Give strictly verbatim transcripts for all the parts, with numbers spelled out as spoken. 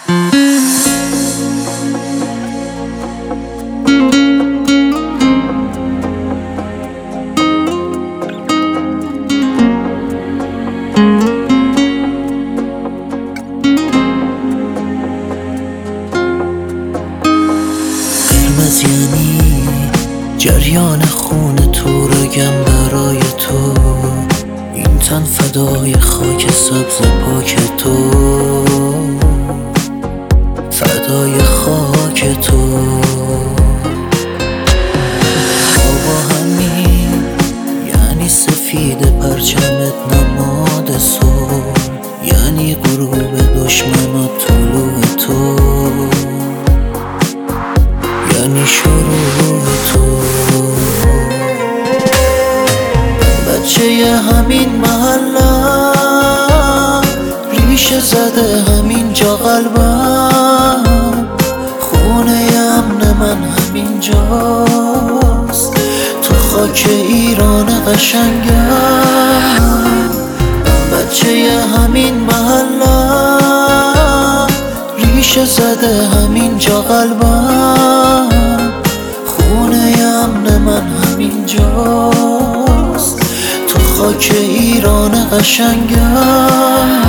قرمز یعنی جریان خون تو، رگم برای تو، این تن فدای خاک سبز پاک تو، فدای خاک تو. بابا همین یعنی سفید پرچمت نماد صلح، یعنی غروب دشمنات طلوع تو، یعنی شروع تو. بچه همین محلم، ریشه زده همین جا قلبم، خونه امن من همین جاست، تو خاک ایران قشنگم. بچه همین محلم، ریشه زده همین جا قلبم، خونه امن من همین جاست، تو خاک ایران قشنگم.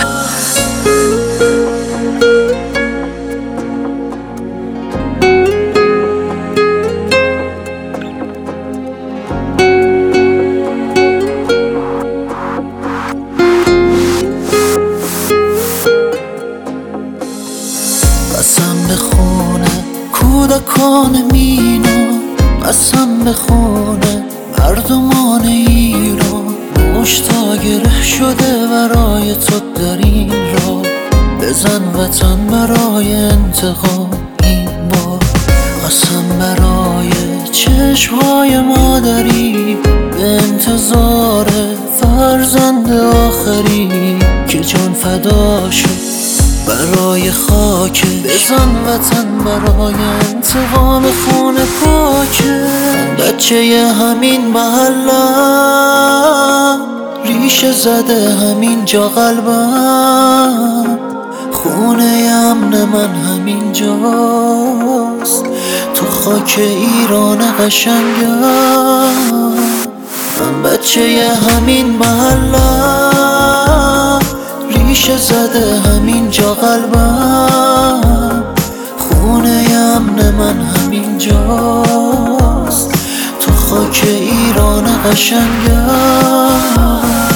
قسم به خونه کودکان مینا، قسم به خونه مردمان ایران، مشتا گره شده برای تو در این راه، بزن وطن برای انتقام این بار. قسم برای چشمهای مادری به انتظار فرزند آخری که جان فدا شد برای خاک، بزن وطن برای انتقام خون پاکه. بچه همین محلم، ریشه زده همین جا قلبم، خونه امن من همین جاست، تو خاک ایران قشنگم. من بچه همین محلم، ریشه زده همین جا قلبم، خونه امن من همین جاست، تو خاک ایران قشنگم.